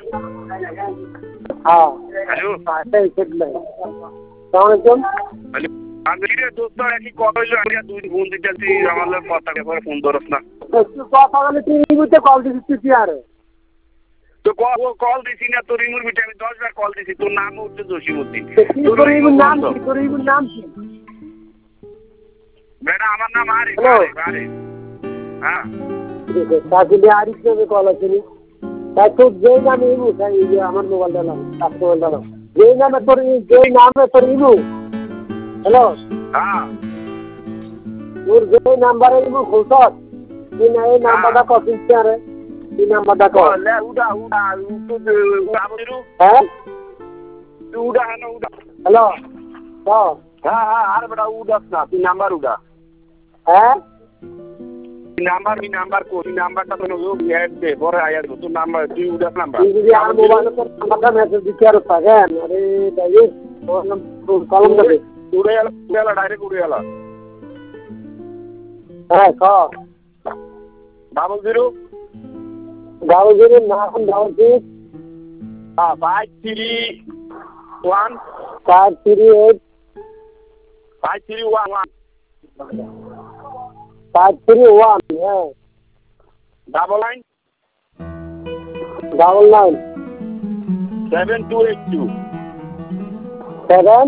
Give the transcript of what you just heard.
हाँ हेलो ऐसे नहीं सलाम আমি রে দোস্ত একই কথা হইলো আমি দুই ফোন দিতেছি আমার লোক কথা করে ফোন ধরস না কথা বলে তুই ইমুতে কল দিছিস তুই আরে তো কল দিছি না তোর ইমুর বিটে আমি 10 বার কল দিছি তোর নাম হচ্ছে জসিমউদ্দিন তোর ইমুর নাম কি তোর ইমুর নাম কি বেটা আমার নাম আরিফ আরে হ্যাঁ তাহলে আরিফ কে কল আছে তাই তো যেই নামে ইমু তাই আমার মোবাইলটা নাম তার মোবাইলটা নাম যেই নামে তোর ইমু হ্যালো হ্যাঁ তোর যে নাম্বারে ইমু খুলছস এই নাম্বারটা কত দিতে আরে এই নাম্বারটা কল লে উড়া বলিরু হ্যাঁ উড়া না উড়া হ্যালো হ্যাঁ আরে বেটা উড়াস না তুই নাম্বার উড়া হ্যাঁ নাম্বার কো নাম্বারটা তো অ্যাড দে পরে আয়া দে তোর নাম্বার তুই উড়াস নাম্বার তুই যদি আর মোবাইলে তোর নাম্বারটা মেসেজ দিতে আর থাকেন আরে ভাই কলম দে উড়ে গেল ডাইরেক্ট উড়ে গেল হ্যাঁ ক 00 নাম 6 531 538 531 531 হ্যাঁ 99 99 7282 7